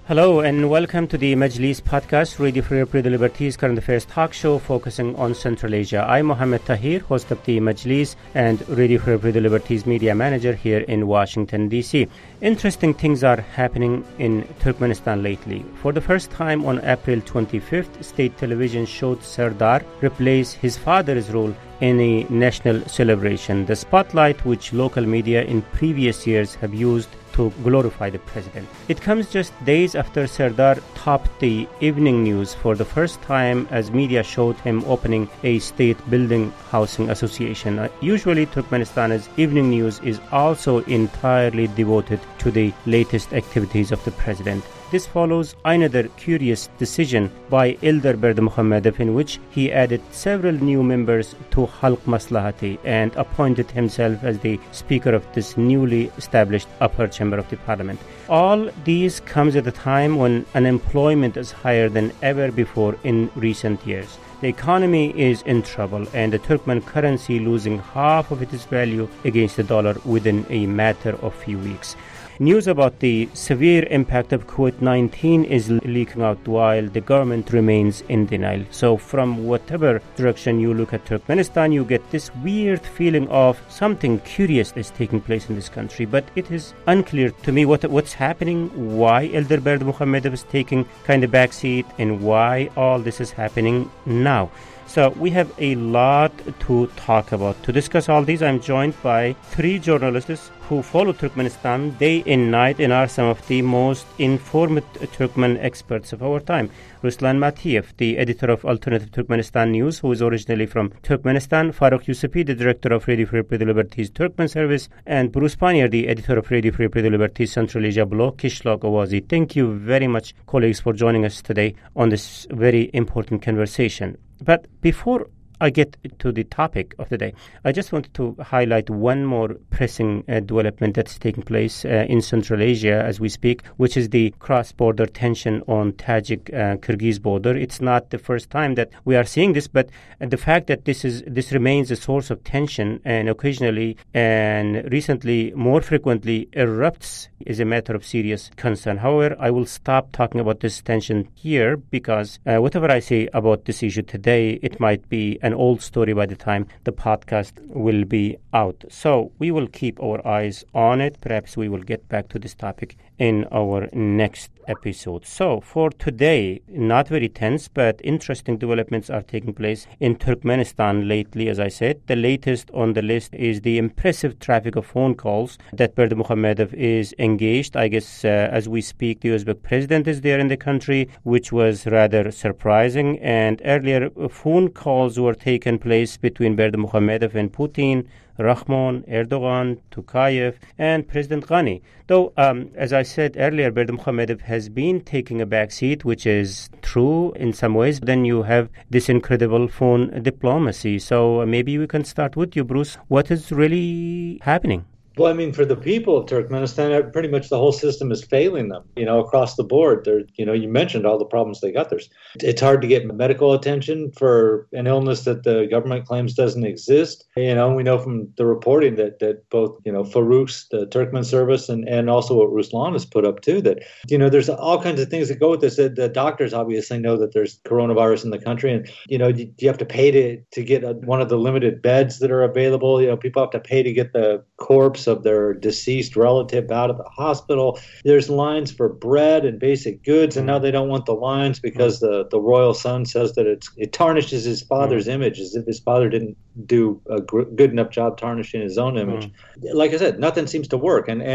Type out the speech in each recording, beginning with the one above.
Hello and welcome to the Majlis podcast, Radio Free the Liberties current affairs talk show focusing on Central Asia. I'm Mohammed Tahir, host of the Majlis and Radio Free the Liberties media manager here in Washington, D.C. Interesting things are happening in Turkmenistan lately. For the first time on April 25th, state television showed Serdar replace his father's role in a national celebration. The spotlight which local media in previous years have used to glorify the president. It comes just days after Serdar topped the evening news for the first time as media showed him opening a state building housing association. Usually Turkmenistan's evening news is also entirely devoted to the latest activities of the president. This follows another curious decision by Eldar Berdimuhamedov in which he added several new members to Halk Maslahati and appointed himself as the speaker of this newly established upper chamber of the parliament. All these comes at a time when unemployment is higher than ever before in recent years. The economy is in trouble and the Turkmen currency losing half of its value against the dollar within a matter of few weeks. News about the severe impact of COVID-19 is leaking out while the government remains in denial. So from whatever direction you look at Turkmenistan, you get this weird feeling of something curious is taking place in this country. But it is unclear to me what's happening, why Eldar Berdimuhamedov is taking kind of backseat, and why all this is happening now. So we have a lot to talk about. To discuss all these, I'm joined by three journalists who follow Turkmenistan day and night and are some of the most informed Turkmen experts of our time. Ruslan Matiev, the editor of Alternative Turkmenistan News, who is originally from Turkmenistan, Faruk Yusufi, the director of Radio Free the Liberties Turkmen Service, and Bruce Panier, the editor of Radio Free the Liberties Central Asia blog, Kishlok Awazi. Thank you very much, colleagues, for joining us today on this very important conversation. But before I get to the topic of the day, I just wanted to highlight one more pressing development that's taking place in Central Asia as we speak, which is the cross-border tension on Tajik-Kyrgyz border. It's not the first time that we are seeing this, but the fact that this remains a source of tension and occasionally and recently more frequently erupts is a matter of serious concern. However, I will stop talking about this tension here because whatever I say about this issue today, it might be an old story by the time the podcast will be out. So we will keep our eyes on it. Perhaps we will get back to this topic in our next episode. So for today, not very tense, but interesting developments are taking place in Turkmenistan lately, as I said. The latest on the list is the impressive traffic of phone calls that Berdimuhamedov is engaged. I guess as we speak, the Uzbek president is there in the country, which was rather surprising. And earlier, phone calls were taken place between Berdimuhamedov and Putin, Rahmon, Erdogan, Tokayev, and President Ghani. Though, as I said earlier, Berdimuhamedov has been taking a back seat, which is true in some ways. Then you have this incredible phone diplomacy. So maybe we can start with you, Bruce. What is really happening? Well, I mean, for the people of Turkmenistan, pretty much the whole system is failing them, across the board. You mentioned all the problems they got. It's hard to get medical attention for an illness that the government claims doesn't exist. We know from the reporting that both, Farouk's, the Turkmen service, and also what Ruslan has put up too, that, there's all kinds of things that go with this. The doctors obviously know that there's coronavirus in the country, and, you have to pay to get one of the limited beds that are available. People have to pay to get the corpse of their deceased relative out of the hospital. There's lines for bread and basic goods, and now they don't want the lines because the royal son says that it tarnishes his father's image, as if his father didn't do a good enough job tarnishing his own image. Like I said, nothing seems to work, and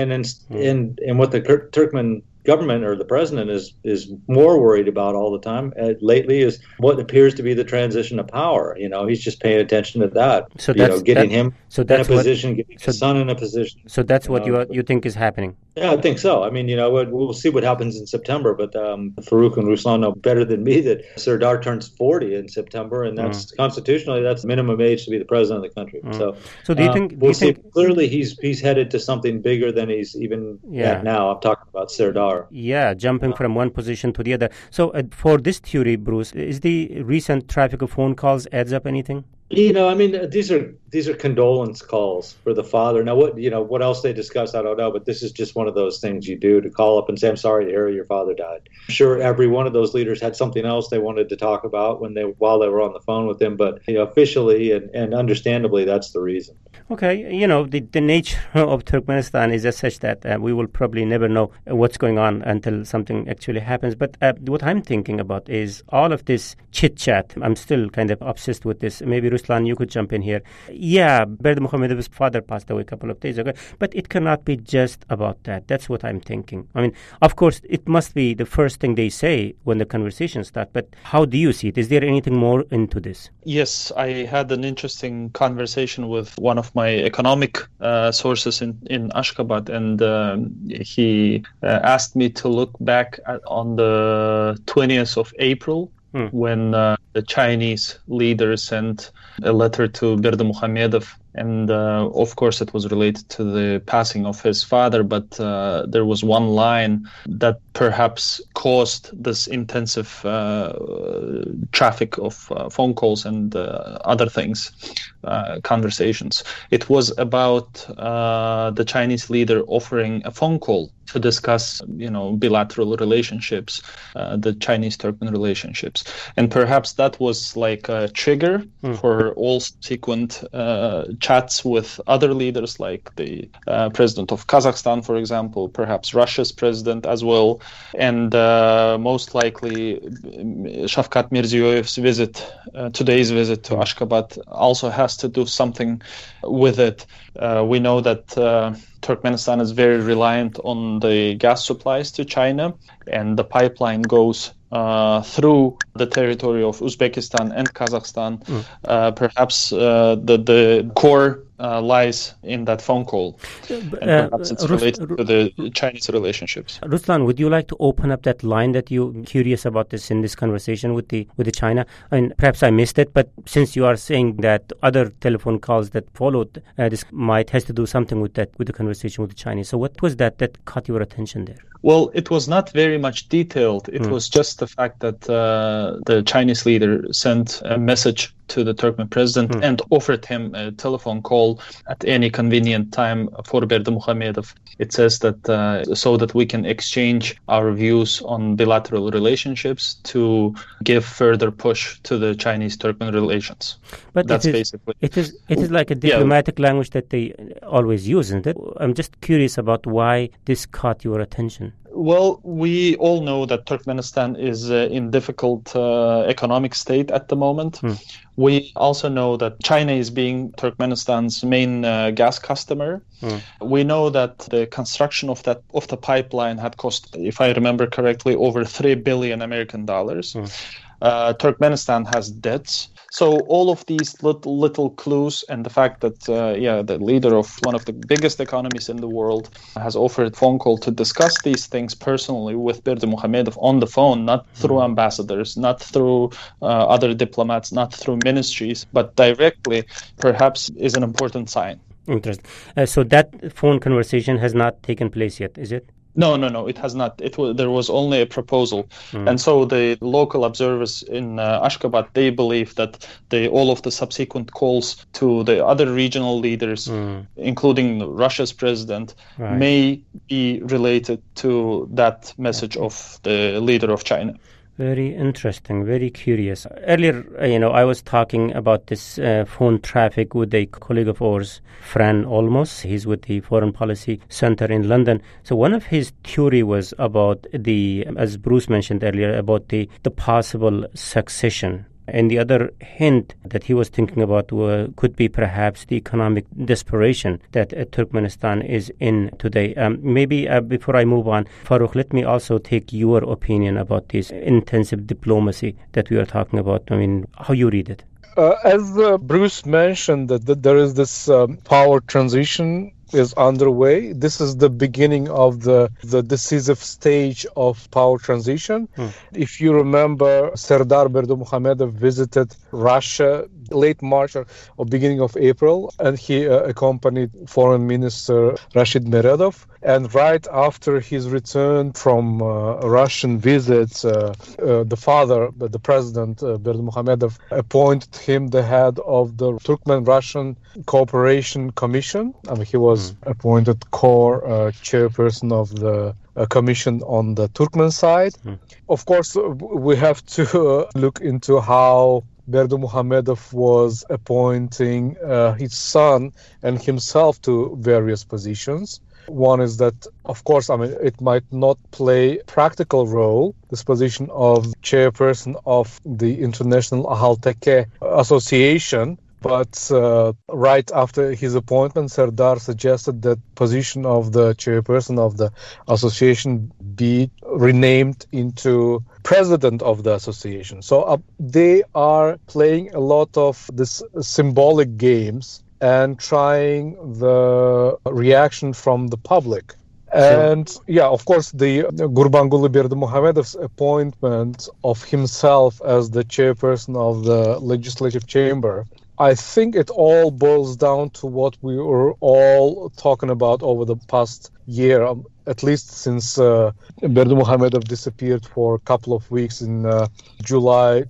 what the Turkmen government or the president is more worried about all the time lately is what appears to be the transition of power. He's just paying attention to that. So that's getting him in a position, getting his son in a position. So that's what you think is happening. Yeah, I think so. I mean, we'll see what happens in September, but Farouk and Ruslan know better than me that Serdar turns 40 in September, and that's constitutionally that's minimum age to be the president of the country. So do you think? We'll see. Clearly, he's headed to something bigger than he's even at now. I'm talking about Serdar. Yeah, jumping from one position to the other. So for this theory, Bruce, is the recent traffic of phone calls adds up anything? I mean, these are condolence calls for the father. Now, what else they discuss, I don't know, but this is just one of those things you do to call up and say, "I'm sorry to hear your father died." I'm sure every one of those leaders had something else they wanted to talk about while they were on the phone with him, but officially and understandably, that's the reason. Okay, the nature of Turkmenistan is as such that we will probably never know what's going on until something actually happens. But what I'm thinking about is all of this chit-chat. I'm still kind of obsessed with this. Maybe, Ruslan, you could jump in here. Yeah, Berdimuhamedov's father passed away a couple of days ago, but it cannot be just about that. That's what I'm thinking. I mean, of course, it must be the first thing they say when the conversation starts, but how do you see it? Is there anything more into this? Yes, I had an interesting conversation with one of my economic sources in Ashgabat, and he asked me to look back on the 20th of April when the Chinese leader sent a letter to Berdimuhamedov. And of course, it was related to the passing of his father, but there was one line that perhaps caused this intensive traffic of phone calls and other things, conversations. It was about the Chinese leader offering a phone call to discuss, bilateral relationships, the Chinese-Turkmen relationships. And perhaps that was like a trigger for all subsequent chats with other leaders, like the president of Kazakhstan, for example, perhaps Russia's president as well. And most likely, Shavkat Mirziyoyev's today's visit to Ashgabat also has to do something with it. We know that Turkmenistan is very reliant on the gas supplies to China, and the pipeline goes through the territory of Uzbekistan and Kazakhstan. Perhaps the core lies in that phone call. And perhaps it's related to the Chinese relationships. Ruslan, would you like to open up that line that you're curious about this in this conversation with the China? I mean, perhaps I missed it, but since you are saying that other telephone calls that followed, this has to do something with the conversation with the Chinese. So what was that caught your attention there? Well, it was not very much detailed. It was just the fact that the Chinese leader sent a message to the Turkmen president and offered him a telephone call at any convenient time for Berdimuhamedov. It says that so that we can exchange our views on bilateral relationships to give further push to the Chinese-Turkmen relations. But that's basically it is like a diplomatic language that they always use, isn't it? I'm just curious about why this caught your attention. Well, we all know that Turkmenistan is in difficult economic state at the moment. We also know that China is being Turkmenistan's main gas customer. We know that the construction of the pipeline had cost, if I remember correctly, over $3 billion American dollars. Turkmenistan has debts. So all of these little clues, and the fact that the leader of one of the biggest economies in the world has offered a phone call to discuss these things personally with Berdimuhamedov on the phone, not through ambassadors, not through other diplomats, not through ministries, but directly, perhaps is an important sign. Interesting. So that phone conversation has not taken place yet, is it? No, it has not. There was only a proposal. And so the local observers in Ashgabat, they believe that all of the subsequent calls to the other regional leaders, including Russia's president, may be related to that message of the leader of China. Very interesting, very curious. Earlier, I was talking about this phone traffic with a colleague of ours, Fran Olmos. He's with the Foreign Policy Center in London. So one of his theory was about as Bruce mentioned earlier, about the possible succession. And the other hint that he was thinking about could be perhaps the economic desperation that Turkmenistan is in today. Maybe before I move on, Farouk, let me also take your opinion about this intensive diplomacy that we are talking about. I mean, how you read it. As Bruce mentioned, that there is this power transition is underway. This is the beginning of the decisive stage of power transition. If you remember, Serdar Berdimuhamedov visited Russia late March or beginning of April, and he accompanied Foreign Minister Rashid Meredov. And right after his return from Russian visits, the father, the president, Berdimuhamedov, appointed him the head of the Turkmen-Russian Cooperation Commission. I mean, he was appointed core chairperson of the commission on the Turkmen side. Of course, we have to look into how Berdimuhamedov was appointing his son and himself to various positions. One is that, of course, I mean, it might not play a practical role, this position of chairperson of the International Ahalteke Association. But right after his appointment, Serdar suggested that position of the chairperson of the association be renamed into president of the association. So they are playing a lot of this symbolic games and trying the reaction from the public. And yeah, of course, the Gurbanguly Berdimuhamedov's appointment of himself as the chairperson of the legislative chamber, I think it all boils down to what we were all talking about over the past year, at least since Berdimuhamedov disappeared for a couple of weeks in July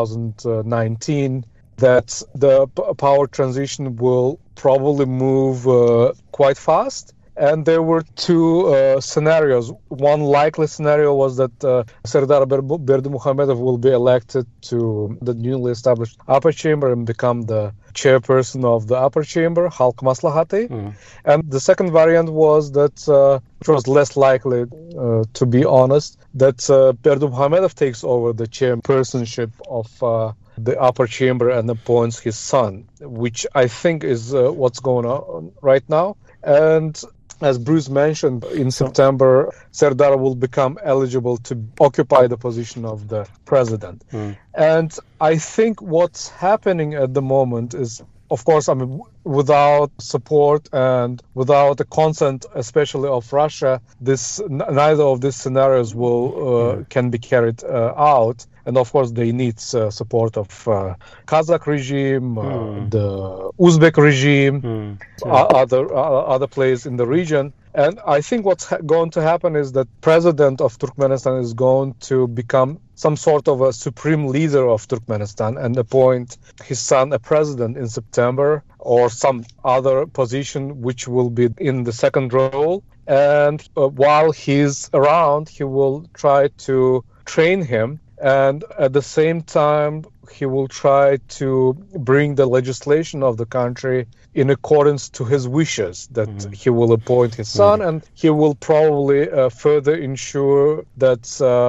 2019, that the power transition will probably move quite fast. And there were two scenarios. One likely scenario was that Serdar Berdimuhamedov will be elected to the newly established upper chamber and become the chairperson of the upper chamber, Halk Maslahati. And the second variant was that, which was less likely, to be honest, that Berdimuhamedov takes over the chairpersonship of the upper chamber and appoints his son, which I think is what's going on right now. And as Bruce mentioned, in September, Serdar will become eligible to occupy the position of the president. And I think what's happening at the moment is, of course, I mean, without support and without the consent, especially of Russia, neither of these scenarios can be carried out. And of course, they need support of Kazakh regime, the Uzbek regime, other players in the region. And I think what's going to happen is that president of Turkmenistan is going to become some sort of a supreme leader of Turkmenistan and appoint his son a president in September or some other position which will be in the second role. And while he's around, he will try to train him. And at the same time, he will try to bring the legislation of the country in accordance to his wishes, that he will appoint his son, and he will probably further ensure that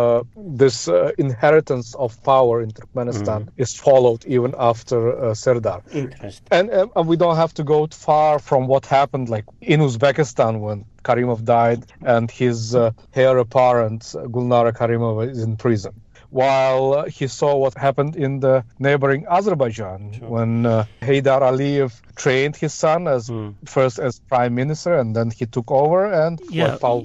this inheritance of power in Turkmenistan is followed even after Serdar. Interesting. And we don't have to go far from what happened like in Uzbekistan when Karimov died and his heir apparent Gulnara Karimova is in prison. While he saw what happened in the neighboring Azerbaijan when Heydar Aliyev trained his son first as prime minister, and then he took over and powerful.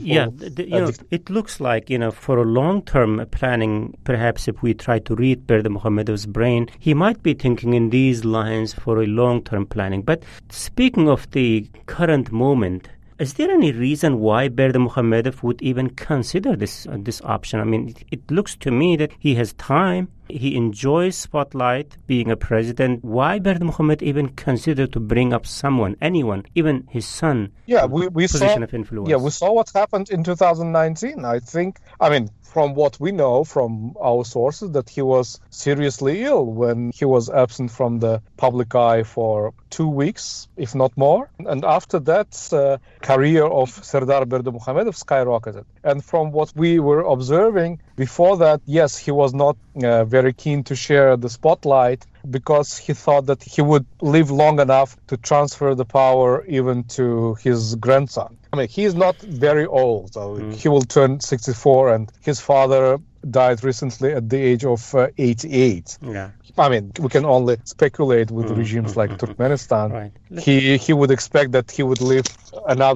It looks like, for a long-term planning, perhaps if we try to read Berdimuhamedov's brain, he might be thinking in these lines for a long-term planning. But speaking of the current moment, is there any reason why Berdimuhamedov would even consider this option? I mean, it looks to me that he has time. He enjoys spotlight, being a president. Why Berdimuhamedov even consider to bring up someone, anyone, even his son? Yeah, we position saw of influence. Yeah, we saw what happened in 2019. I mean, from what we know from our sources, that he was seriously ill when he was absent from the public eye for 2 weeks, if not more. And after that, career of Serdar Berdimuhamedov skyrocketed. And from what we were observing before that, yes, he was not very keen to share the spotlight because he thought that he would live long enough to transfer the power even to his grandson. I mean, he's not very old, so he will turn 64, and his father died recently at the age of 88. Yeah. I mean, we can only speculate with regimes like Turkmenistan. Right. He would expect that he would live another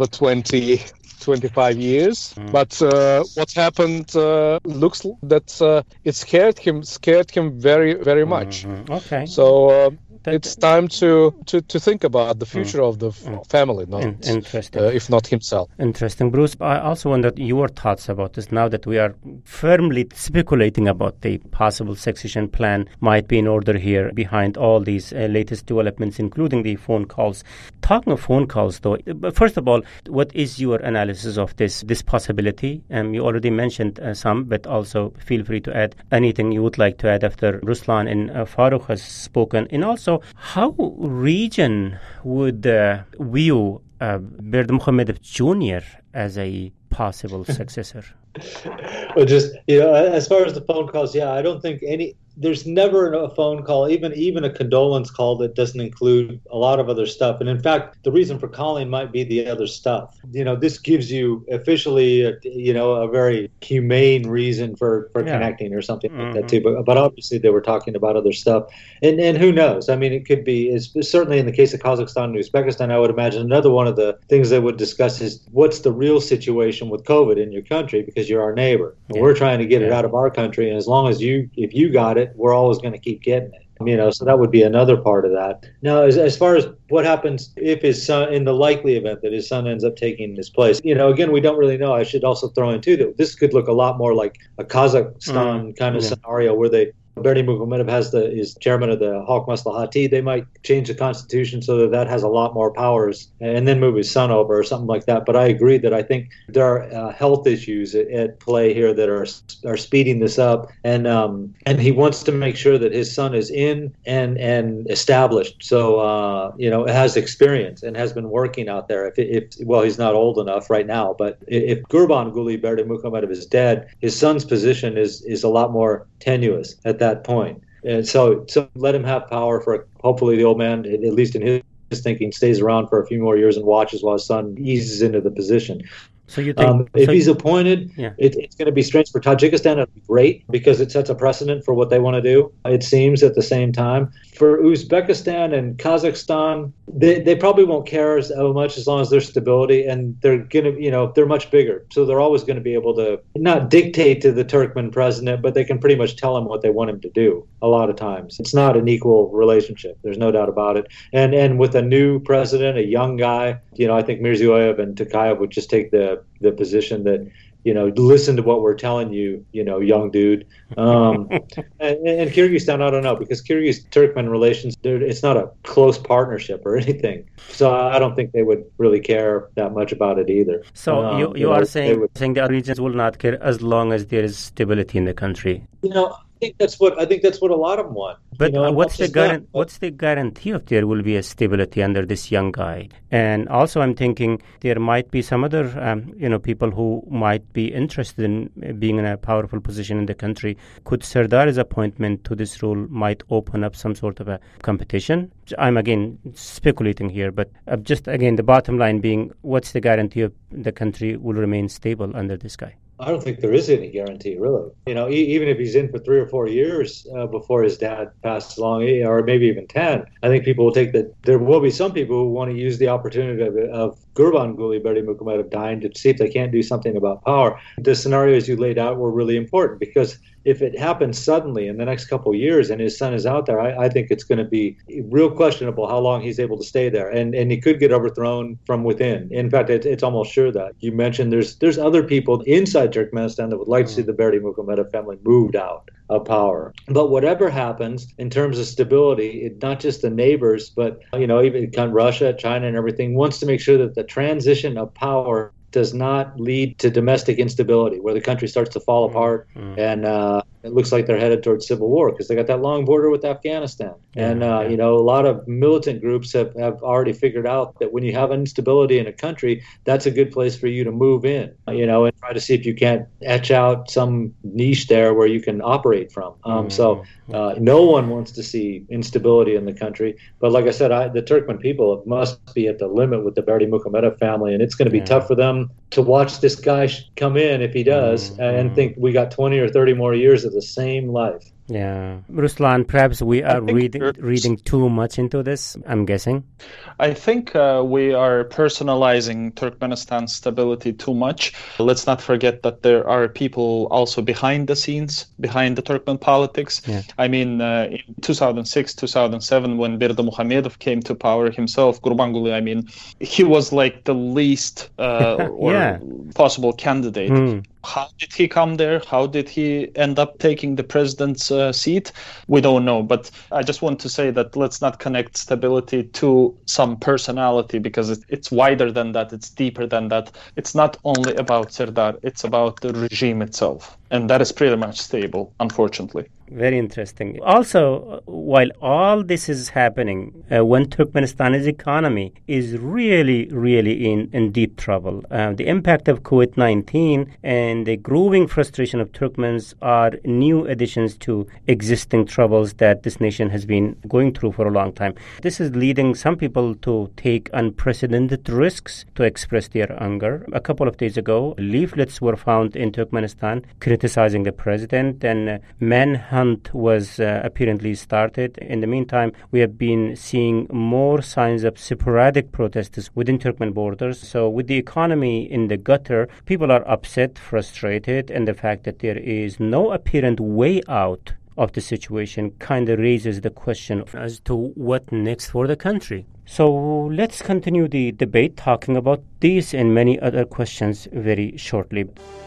25 years. But what happened looks that it scared him very, very much. Okay. So it's time to think about the future of the family, Interesting. If not himself. Interesting. Bruce, I also wondered your thoughts about this now that we are firmly speculating about the possible succession plan might be in order here behind all these latest developments, including the phone calls. Talking of phone calls, though, first of all, what is your analysis of this possibility? You already mentioned some, but also feel free to add anything you would like to add after Ruslan and Farukh has spoken. And also, how region would view Berdimuhamedov Jr. as a possible successor? Well, just, as far as the phone calls, I don't think there's never a phone call, even a condolence call that doesn't include a lot of other stuff. And in fact, the reason for calling might be the other stuff. This gives you officially, a very humane reason for connecting or something like that too. But obviously they were talking about other stuff. And who knows? I mean, it could be, certainly in the case of Kazakhstan and Uzbekistan, I would imagine another one of the things they would discuss is what's the real situation with COVID in your country, because you're our neighbor. And we're trying to get it out of our country. And as long as if you got it, we're always going to keep getting it. So that would be another part of that. Now, as far as what happens if his son, in the likely event that his son ends up taking his place, again, we don't really know. I should also throw in too that this could look a lot more like a Kazakhstan kind of scenario where Berdimuhamedov is chairman of the Halk Maslahati. They might change the constitution so that has a lot more powers and then move his son over or something like that. But I agree that I think there are health issues at play here that are speeding this up. And he wants to make sure that his son is in and established. So, has experience and has been working out there. If he's not old enough right now, but if Gurbanguly Berdimuhamedov is dead, his son's position is a lot more tenuous at that point. And so let him have power for hopefully the old man, at least in his thinking, stays around for a few more years and watches while his son eases into the position. So you think if he's appointed, it's going to be strange for Tajikistan. It'll be great because it sets a precedent for what they want to do. It seems at the same time for Uzbekistan and Kazakhstan, they probably won't care as much as long as there's stability, and they're going to, they're much bigger, so they're always going to be able to not dictate to the Turkmen president, but they can pretty much tell him what they want him to do. A lot of times, it's not an equal relationship. There's no doubt about it. And with a new president, a young guy, I think Mirziyoyev and Tokayev would just take the position that, listen to what we're telling you, young dude. And Kyrgyzstan, I don't know, because Kyrgyz-Turkmen relations, it's not a close partnership or anything. So I don't think they would really care that much about it either. So you are saying the regions will not care as long as there is stability in the country? I think that's what a lot of them want. But what's the guarantee of there will be a stability under this young guy? And also, I'm thinking there might be some other people who might be interested in being in a powerful position in the country. Could Sardar's appointment to this role might open up some sort of a competition? I'm again speculating here, but just again the bottom line being, what's the guarantee of the country will remain stable under this guy? I don't think there is any guarantee, really. Even if he's in for 3 or 4 years before his dad passes along, or maybe even 10, I think people will take that. There will be some people who want to use the opportunity of Gurbanguly Berdimuhamedov dying to see if they can't do something about power. The scenarios you laid out were really important because if it happens suddenly in the next couple of years and his son is out there, I think it's going to be real questionable how long he's able to stay there. And he could get overthrown from within. In fact, it's almost sure that. You mentioned there's other people inside Turkmenistan that would like to see the Berdimuhamedov family moved out of power. But whatever happens in terms of stability, not just the neighbors, but even Russia, China, and everything wants to make sure that the transition of power does not lead to domestic instability, where the country starts to fall apart and it looks like they're headed towards civil war because they got that long border with Afghanistan. And, you know, a lot of militant groups have already figured out that when you have instability in a country, that's a good place for you to move in, you know, and try to see if you can't etch out some niche there where you can operate from. So no one wants to see instability in the country. But like I said, the Turkmen people must be at the limit with the Berdi Muhamedov family, and it's going to be tough for them to watch this guy come in, if he does, and think we got 20 or 30 more years of the same life. Yeah. Ruslan, perhaps we are reading too much into this, I'm guessing. I think we are personalizing Turkmenistan's stability too much. Let's not forget that there are people also behind the scenes, behind the Turkmen politics. Yeah. I mean, in 2006, 2007, when Berdi Muhamedov came to power himself, Gurbanguly, I mean, he was like the least possible candidate. How did he come there? How did he end up taking the president's seat? We don't know. But I just want to say that let's not connect stability to some personality, because it's wider than that. It's deeper than that. It's not only about Serdar. It's about the regime itself. And that is pretty much stable, unfortunately. Very interesting. Also, while all this is happening, when Turkmenistan's economy is really, really in deep trouble, the impact of COVID-19 and the growing frustration of Turkmens are new additions to existing troubles that this nation has been going through for a long time. This is leading some people to take unprecedented risks to express their anger. A couple of days ago, leaflets were found in Turkmenistan criticizing the president, and manhunt was apparently started. In the meantime, we have been seeing more signs of sporadic protests within Turkmen borders. So with the economy in the gutter, people are upset, frustrated, and the fact that there is no apparent way out of the situation kind of raises the question as to what next for the country. So let's continue the debate talking about these and many other questions very shortly.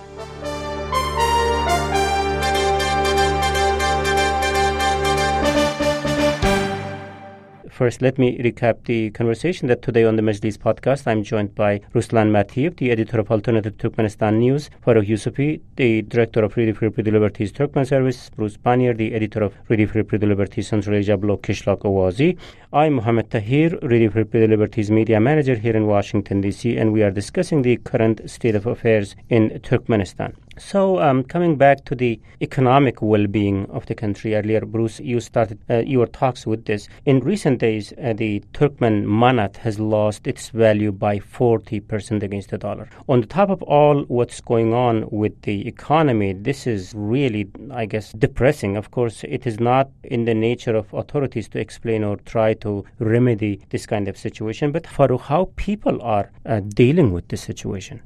First, let me recap the conversation that today on the Majlis podcast, I'm joined by Ruslan Matiev, the editor of Alternative Turkmenistan News, Farrokh Yusufi, the director of Radio Free Liberty Liberties Turkmen Service, Bruce Banier, the editor of Radio Free Liberty Central Asia blog Kishlak Awazi. I'm Mohammed Tahir, Radio Free Liberties media manager here in Washington, D.C., and we are discussing the current state of affairs in Turkmenistan. So, coming back to the economic well-being of the country, earlier, Bruce, you started your talks with this. In recent days, the Turkmen manat has lost its value by 40% against the dollar. On the top of all what's going on with the economy, this is really, I guess, depressing. Of course, it is not in the nature of authorities to explain or try to remedy this kind of situation. But Farrokh, how people are dealing with this situation?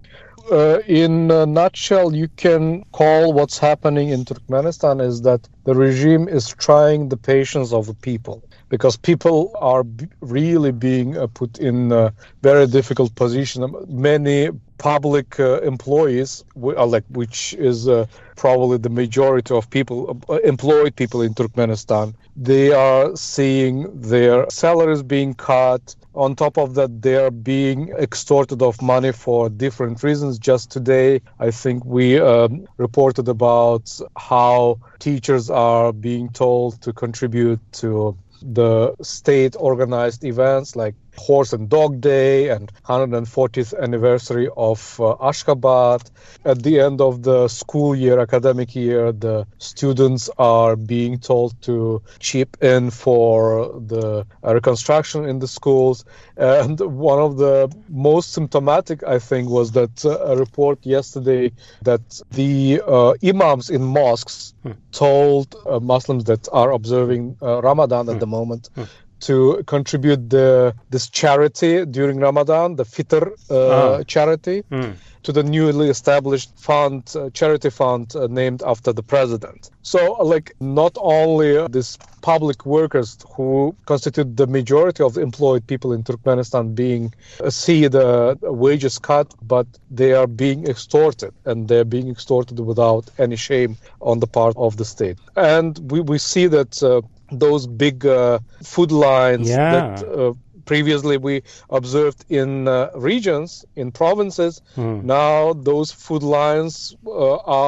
In a nutshell, you can call what's happening in Turkmenistan is that the regime is trying the patience of the people, because people are really being put in a very difficult position. Many public employees, which is probably the majority of people, employed people in Turkmenistan, they are seeing their salaries being cut. On top of that, they are being extorted of money for different reasons. Just today, I think we reported about how teachers are being told to contribute to the state-organized events like Horse and Dog Day and 140th anniversary of Ashgabat. At the end of the school year, academic year, the students are being told to chip in for the reconstruction in the schools. And one of the most symptomatic, I think, was that a report yesterday that the imams in mosques told Muslims that are observing Ramadan at the moment to contribute this charity during Ramadan, the Fitr charity, to the newly established fund, charity fund named after the president. So, not only these public workers who constitute the majority of the employed people in Turkmenistan see the wages cut, but they are being extorted, and they're being extorted without any shame on the part of the state. And we see that those big food lines that previously we observed in regions, in provinces, now those food lines are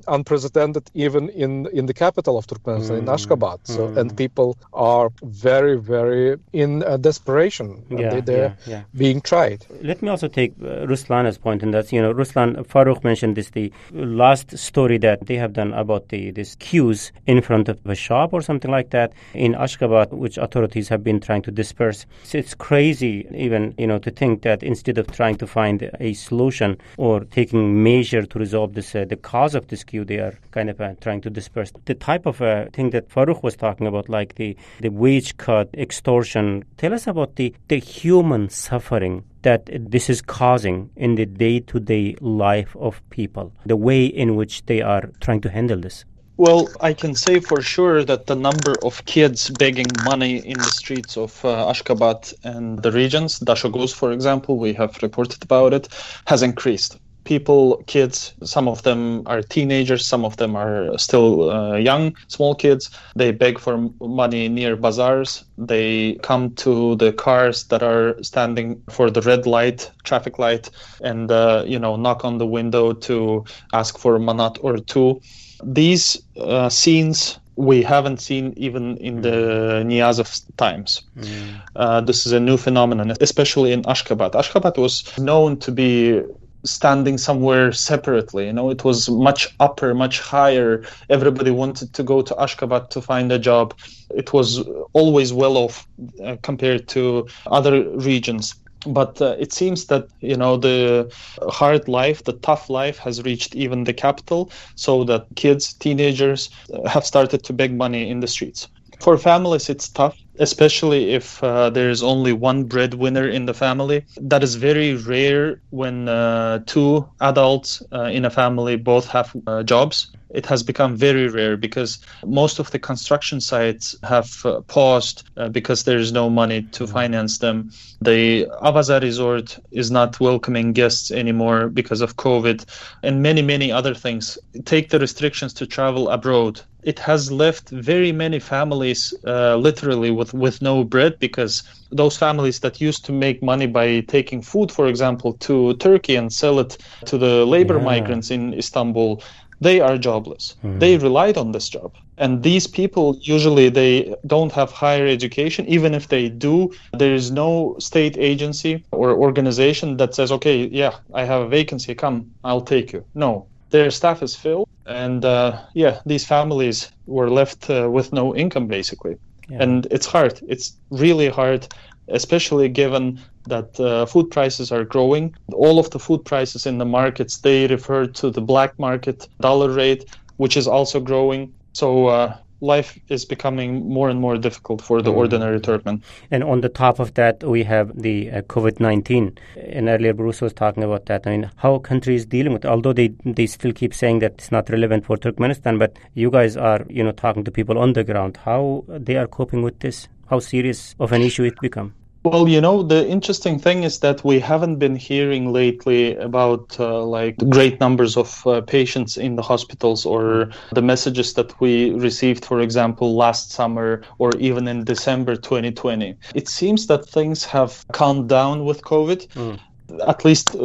unprecedented even in the capital of Turkmenistan, in Ashgabat. So, and people are very, very in desperation. They're being tried. Let me also take Ruslana's point, and that's, Ruslan, Farukh mentioned this, the last story that they have done about this queues in front of a shop or something like that in Ashgabat, which authorities have been trying to disperse. So it's crazy even, to think that instead of trying to find a solution or taking measure to resolve this, the cause of this queue, they are kind of trying to disperse. The type of thing that Farukh was talking about, like the wage cut, extortion. Tell us about the human suffering that this is causing in the day-to-day life of people, the way in which they are trying to handle this. Well, I can say for sure that the number of kids begging money in the streets of Ashgabat and the regions, Dashoguz, for example, we have reported about it, has increased. People, kids, some of them are teenagers, some of them are still young, small kids. They beg for money near bazaars. They come to the cars that are standing for the red light, traffic light, and knock on the window to ask for a manat or two. These scenes we haven't seen even in the Niyazov times. This is a new phenomenon, especially in Ashgabat. Ashgabat was known to be standing somewhere separately. It was much upper, much higher. Everybody wanted to go to Ashgabat to find a job. It was always well off compared to other regions. But it seems that, the hard life, the tough life has reached even the capital, so that kids, teenagers have started to beg money in the streets. For families, it's tough, especially if there is only one breadwinner in the family. That is very rare when two adults in a family both have jobs. It has become very rare because most of the construction sites have paused because there is no money to finance them. The Avaza resort is not welcoming guests anymore because of COVID, and many, many other things. Take the restrictions to travel abroad. It has left very many families literally with no bread, because those families that used to make money by taking food, for example, to Turkey and sell it to the labor migrants in Istanbul, they are jobless. They relied on this job. And these people, usually they don't have higher education. Even if they do, there is no state agency or organization that says, okay, yeah, I have a vacancy, come, I'll take you. No, their staff is filled. And these families were left with no income, basically. Yeah. And it's hard. It's really hard, especially given that food prices are growing. All of the food prices in the markets, they refer to the black market dollar rate, which is also growing. So life is becoming more and more difficult for the ordinary Turkmen. And on the top of that, we have the COVID-19. And earlier Bruce was talking about that. I mean, how countries dealing with it, although they still keep saying that it's not relevant for Turkmenistan, but you guys are, talking to people on the ground, how they are coping with this, how serious of an issue it become. Well, the interesting thing is that we haven't been hearing lately about great numbers of patients in the hospitals, or the messages that we received, for example, last summer or even in December 2020. It seems that things have calmed down with COVID. At least,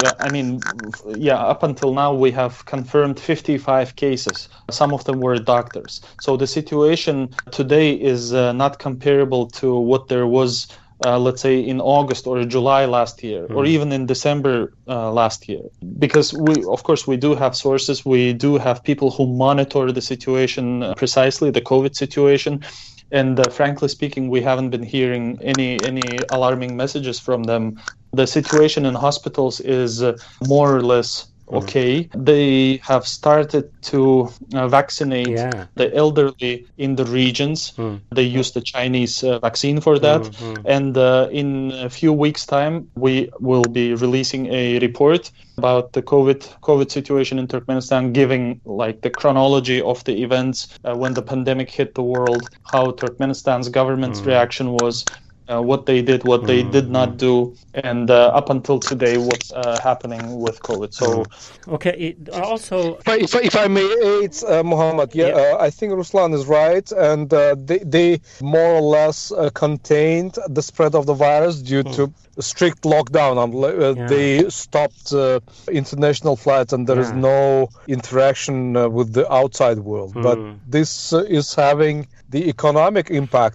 up until now, we have confirmed 55 cases. Some of them were doctors. So the situation today is not comparable to what there was let's say in August or July last year, or even in December last year. Because we do have sources, we do have people who monitor the situation precisely, the COVID situation. And frankly speaking, we haven't been hearing any alarming messages from them. The situation in hospitals is more or less okay. They have started to vaccinate the elderly in the regions. They use the Chinese vaccine for that. And in a few weeks' time, we will be releasing a report about the COVID situation in Turkmenistan, giving the chronology of the events when the pandemic hit the world, how Turkmenistan's government's reaction was, what they did, what they did not do, and up until today, what's happening with COVID. So, okay. Also, if I may add, Muhammad, I think Ruslan is right, and they more or less contained the spread of the virus due to strict lockdown. They stopped international flights, and there is no interaction with the outside world. But this is having the economic impact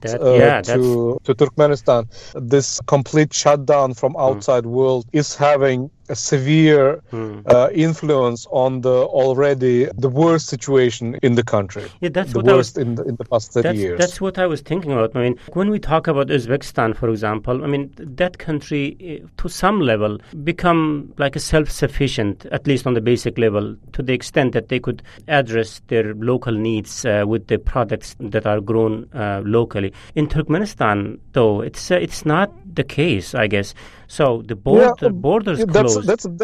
to Turkmenistan. This complete shutdown from outside world is having a severe influence on the worst situation in the country. Yeah, that's the what worst in the past 30 years. That's what I was thinking about. I mean, when we talk about Uzbekistan, for example, I mean, that country, to some level, become like a self-sufficient, at least on the basic level, to the extent that they could address their local needs with the products that are grown locally. In Turkmenistan, though, it's not the case, I guess. So the borders closed.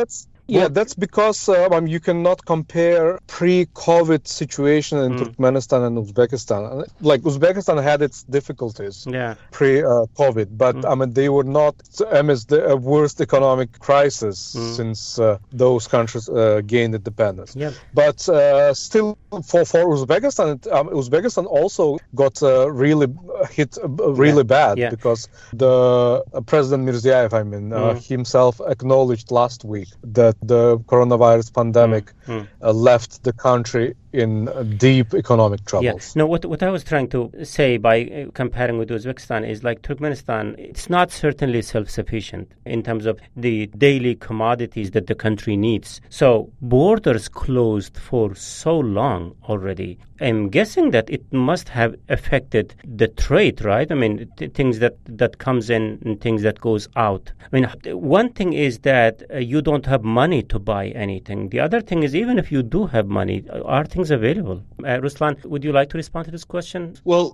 That's because you cannot compare pre-COVID situation in Turkmenistan and Uzbekistan. Like Uzbekistan had its difficulties pre-COVID, but they were not amidst the worst economic crisis since those countries gained independence. Yeah. But still, for Uzbekistan, Uzbekistan also got really hit really bad because the President Mirziyoyev, himself acknowledged last week that the coronavirus pandemic left the country in deep economic troubles. No, what I was trying to say by comparing with Uzbekistan is like Turkmenistan, it's not certainly self-sufficient in terms of the daily commodities that the country needs. So borders closed for so long already. I'm guessing that it must have affected the trade, right? I mean, things that comes in and things that goes out. I mean, one thing is that you don't have money to buy anything. The other thing is, even if you do have money, are things available? Ruslan, would you like to respond to this question? Well,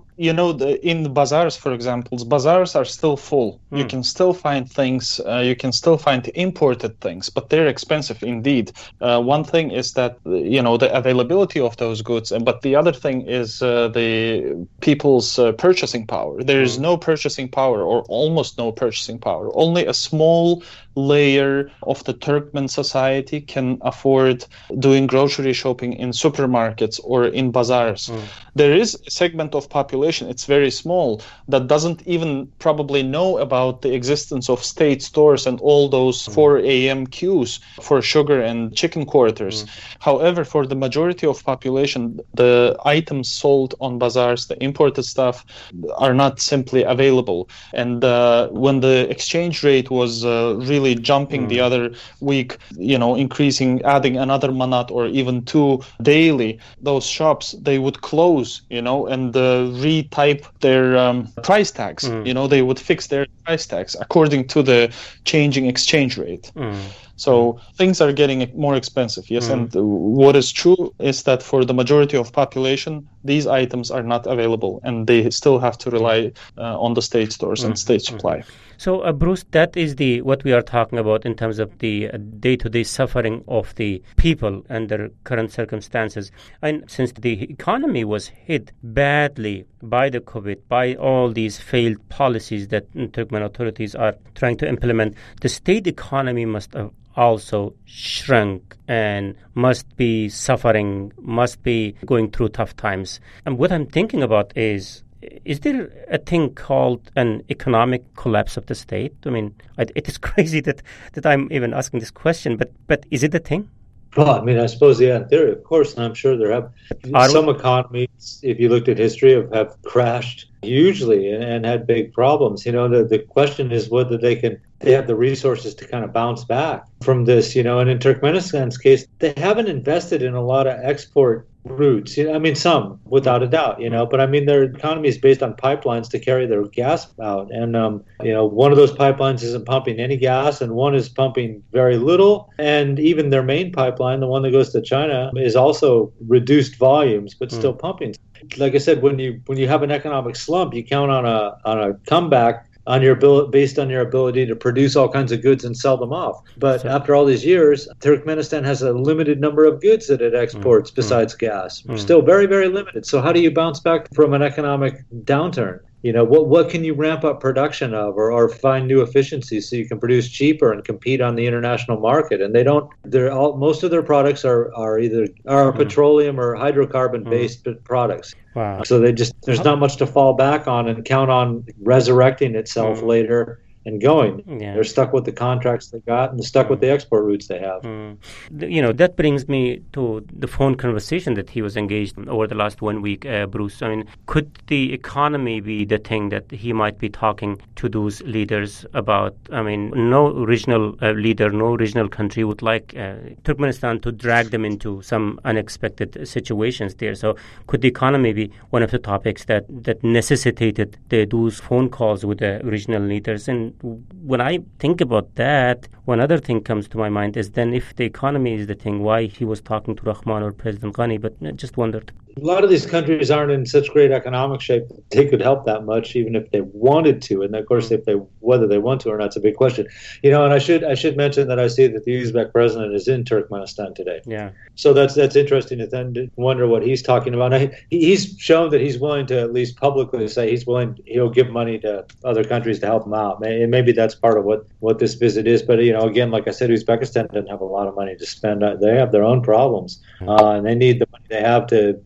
in the bazaars, for example, bazaars are still full. You can still find things, you can still find imported things, but they're expensive indeed. One thing is that, the availability of those goods, but the other thing is the people's purchasing power. There is no purchasing power, or almost no purchasing power. Only a small layer of the Turkmen society can afford doing grocery shopping in supermarkets or in bazaars. There is a segment of population, it's very small, that doesn't even probably know about the existence of state stores and all those 4 a.m. queues for sugar and chicken quarters. However, for the majority of population, the items sold on bazaars, the imported stuff, are not simply available. And when the exchange rate was really jumping the other week, increasing, adding another manat or even 2 daily, those shops, they would close, and retype their price tags. They would fix their price tags according to the changing exchange rate. So things are getting more expensive, yes. And what is true is that for the majority of population, these items are not available, and they still have to rely on the state stores and state supply. So, Bruce, that is what we are talking about in terms of the day-to-day suffering of the people under current circumstances. And since the economy was hit badly by the COVID, by all these failed policies that Turkmen authorities are trying to implement, the state economy must have also shrunk and must be suffering, must be going through tough times. And what I'm thinking about is there a thing called an economic collapse of the state? I mean, it is crazy that I'm even asking this question, but is it a thing? Well, I suppose, in theory, of course, and I'm sure there have some economies, if you looked at history, have crashed hugely and had big problems. The question is whether they have the resources to kind of bounce back from this, and in Turkmenistan's case, they haven't invested in a lot of export routes. Some, without a doubt, but their economy is based on pipelines to carry their gas out. And, one of those pipelines isn't pumping any gas and one is pumping very little. And even their main pipeline, the one that goes to China, is also reduced volumes, but still pumping. Like I said, when you have an economic slump, you count on a comeback based on your ability to produce all kinds of goods and sell them off. But after all these years, Turkmenistan has a limited number of goods that it exports besides gas. Still very, very limited. So how do you bounce back from an economic downturn? What can you ramp up production of or find new efficiencies so you can produce cheaper and compete on the international market? And most of their products are either petroleum or hydrocarbon based products. Wow. So there's not much to fall back on and count on resurrecting itself later and going. Yeah. They're stuck with the contracts they got and they're stuck with the export routes they have. That brings me to the phone conversation that he was engaged in over the last 1 week, Bruce. I mean, could the economy be the thing that he might be talking to those leaders about? I mean, no regional leader, no regional country would like Turkmenistan to drag them into some unexpected situations there. So could the economy be one of the topics that necessitated those phone calls with the regional leaders? And when I think about that, one other thing comes to my mind is then if the economy is the thing, why he was talking to Rahman or President Ghani, but I just wondered. A lot of these countries aren't in such great economic shape that they could help that much, even if they wanted to. And of course, whether they want to or not, it's a big question. And I should mention that I see that the Uzbek president is in Turkmenistan today. Yeah. So that's interesting to then wonder what he's talking about. Now, he's shown that he's willing to at least publicly say he'll give money to other countries to help him out. And maybe that's part of what this visit is. But again, like I said, Uzbekistan doesn't have a lot of money to spend. They have their own problems, and they need the money they have to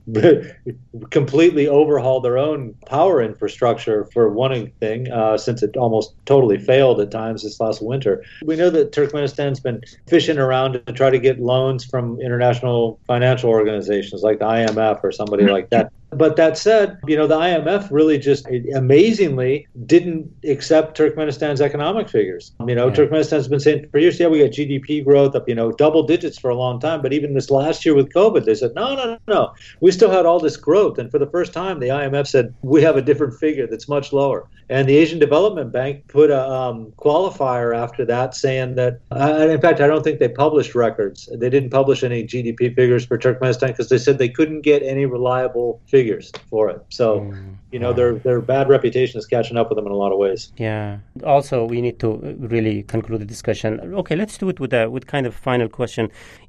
completely overhaul their own power infrastructure for one thing, since it almost totally failed at times this last winter. We know that Turkmenistan's been fishing around to try to get loans from international financial organizations like the IMF or somebody like that. But that said, the IMF really just amazingly didn't accept Turkmenistan's economic figures. Turkmenistan's been saying for years, we got GDP growth up, double digits for a long time. But even this last year with COVID, they said, no. We still had all this growth. And for the first time, the IMF said, we have a different figure that's much lower. And the Asian Development Bank put a qualifier after that saying that, in fact, I don't think they published records. They didn't publish any GDP figures for Turkmenistan because they said they couldn't get any reliable figures for it. So, their bad reputation is catching up with them in a lot of ways. Yeah. Also, we need to really conclude the discussion. Okay, let's do it with kind of final question.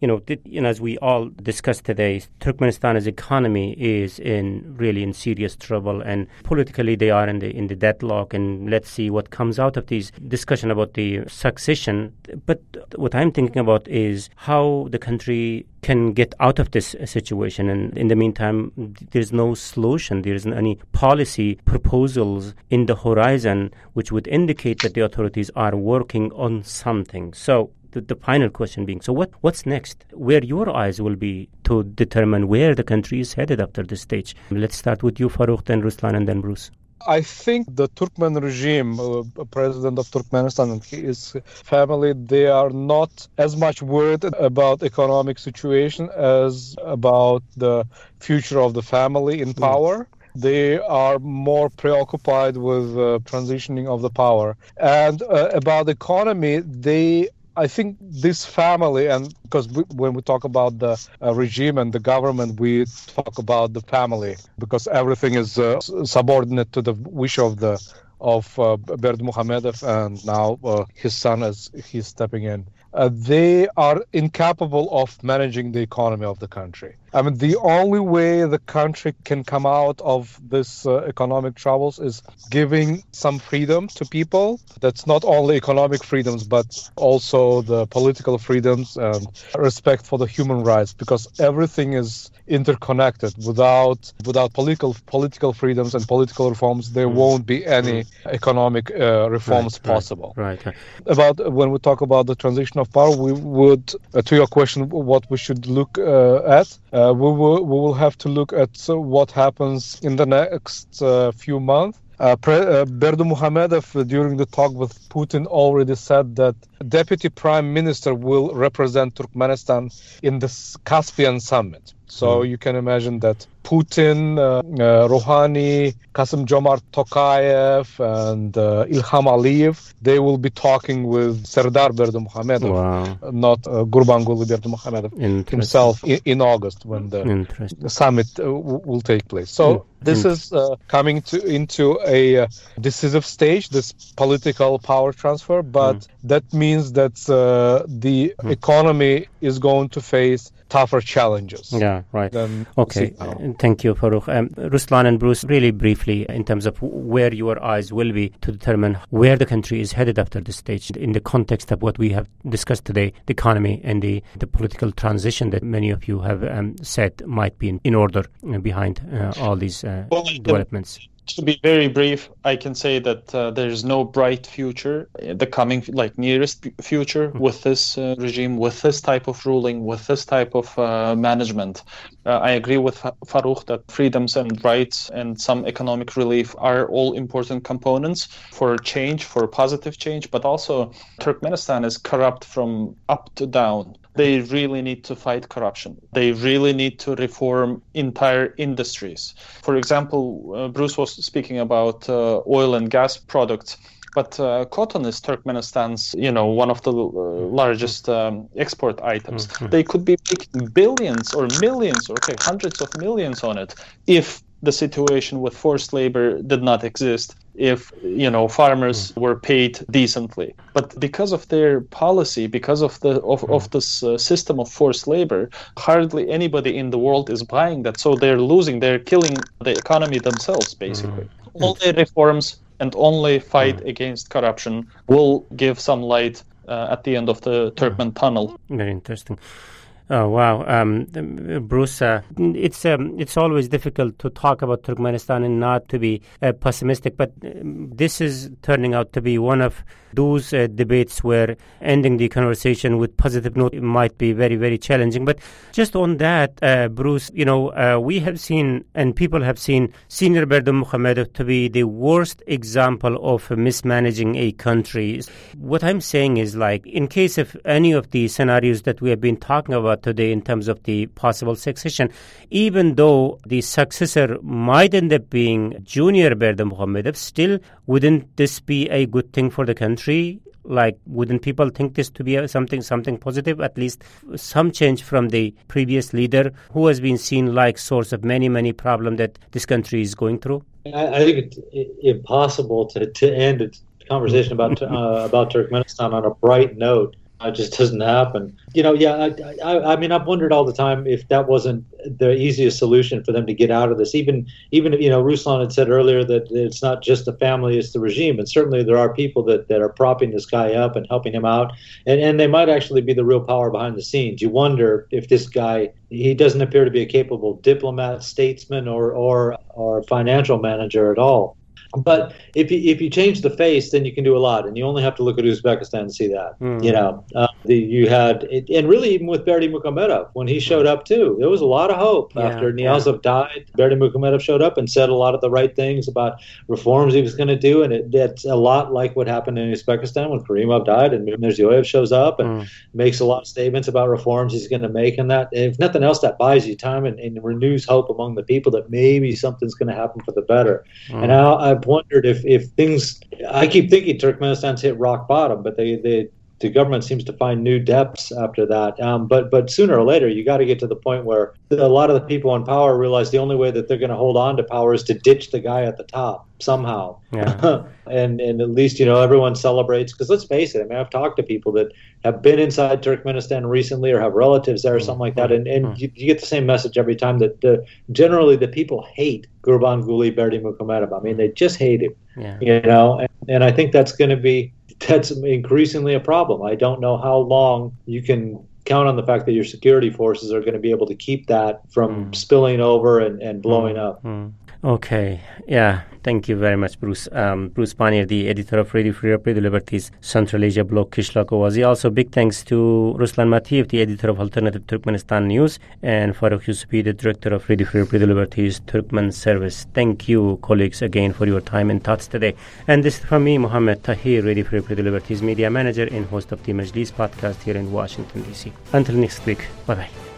As we all discussed today, Turkmenistan's economy is really in serious trouble, and politically they are in the deadlock. And let's see what comes out of these discussion about the succession. But what I'm thinking about is how the country can get out of this situation. And in the meantime, there's no solution. There isn't any policy proposals in the horizon which would indicate that the authorities are working on something. So the final question being, so what's next? Where your eyes will be to determine where the country is headed after this stage? Let's start with you, Farouk, then Ruslan, and then Bruce. I think the Turkmen regime, president of Turkmenistan and his family, they are not as much worried about economic situation as about the future of the family in power. They are more preoccupied with transitioning of the power. And about the economy, I think this family, and because when we talk about the regime and the government, we talk about the family because everything is subordinate to the wish of Berdimuhamedov and now his son as he's stepping in. They are incapable of managing the economy of the country. I mean, the only way the country can come out of this economic troubles is giving some freedom to people. That's not only economic freedoms, but also the political freedoms and respect for the human rights, because everything is interconnected. Without political freedoms and political reforms, there won't be any economic reforms possible. Right. About when we talk about the transition of power, we would, to your question, what we should look at, we will have to look at what happens in the next few months. Berdimuhamedov, during the talk with Putin, already said that Deputy Prime Minister will represent Turkmenistan in the Caspian Summit. So you can imagine that Putin, Rouhani, Kassym-Jomart Tokayev, and Ilham Aliyev, they will be talking with Serdar Berdimuhamedov, not Gurbanguly Berdimuhamedov himself in August when the summit will take place. So this is coming into a decisive stage, this political power transfer, but that means that the economy is going to face tougher challenges. Yeah, right. Okay, thank you, Farouk. Ruslan and Bruce, really briefly, in terms of where your eyes will be to determine where the country is headed after this stage, in the context of what we have discussed today, the economy and the political transition that many of you have said might be in order behind all these developments. To be very brief, I can say that there is no bright future, the coming nearest future with this regime, with this type of ruling, with this type of management. I agree with Farouk that freedoms and rights and some economic relief are all important components for change, for positive change, but also Turkmenistan is corrupt from up to down. They really need to fight corruption. They really need to reform entire industries. For example, Bruce was speaking about oil and gas products, but cotton is Turkmenistan's, one of the largest export items. Mm-hmm. They could be making billions or millions, or hundreds of millions on it if the situation with forced labor did not exist, if farmers were paid decently. But because of their policy, because of this system of forced labor, hardly anybody in the world is buying that. So they're killing the economy themselves, basically. Only reforms and only fight against corruption will give some light at the end of the Turkmen tunnel. Very interesting. Oh, wow. Bruce, it's always difficult to talk about Turkmenistan and not to be pessimistic, but this is turning out to be one of those debates where ending the conversation with positive note might be very, very challenging. But just on that, Bruce, we have seen and people have seen Senior Berdimuhamedov to be the worst example of mismanaging a country. What I'm saying is, in case of any of the scenarios that we have been talking about today in terms of the possible succession, even though the successor might end up being Junior Berdimuhamedov, still wouldn't this be a good thing for the country? Wouldn't people think this to be something positive, at least some change from the previous leader who has been seen like source of many, many problems that this country is going through? I think it's impossible to end a conversation about Turkmenistan on a bright note. It just doesn't happen. I've wondered all the time if that wasn't the easiest solution for them to get out of this. Even Ruslan had said earlier that it's not just the family, it's the regime. And certainly there are people that are propping this guy up and helping him out. And they might actually be the real power behind the scenes. You wonder if this guy, he doesn't appear to be a capable diplomat, statesman, or financial manager at all. But if you change the face, then you can do a lot, and you only have to look at Uzbekistan to see that. You had, and really even with Berdimuhamedov, when he showed up too, there was a lot of hope. After Niyazov died, Berdimuhamedov showed up and said a lot of the right things about reforms he was going to do, and it's a lot like what happened in Uzbekistan when Karimov died, and Mirziyoyev shows up and makes a lot of statements about reforms he's going to make, and that, if nothing else, that buys you time and renews hope among the people that maybe something's going to happen for the better. And I've wondered if things, I keep thinking Turkmenistan's hit rock bottom, but the government seems to find new depths after that. But sooner or later, you got to get to the point where a lot of the people in power realize the only way that they're going to hold on to power is to ditch the guy at the top somehow. Yeah. and at least, everyone celebrates, because let's face it, I've talked to people that have been inside Turkmenistan recently or have relatives there or something like that, and you get the same message every time that generally the people hate Gurbanguly Berdimuhamedov. They just hate him. Yeah. And I think that's increasingly a problem. I don't know how long you can count on the fact that your security forces are going to be able to keep that from spilling over and blowing up. Okay. Yeah. Thank you very much, Bruce. Bruce Pannier, the editor of Radio Free Europe, Radio Liberties Central Asia blog, Qishloq Ovazi. Also, big thanks to Ruslan Matiev, the editor of Alternative Turkmenistan News, and Farouk Yusufi, the director of Radio Free Europe, Radio Liberties Turkmen Service. Thank you, colleagues, again for your time and thoughts today. And this is from me, Mohammed Tahir, Radio Free Europe, Radio Liberties media manager and host of the Majlis podcast here in Washington, D.C. Until next week, bye-bye.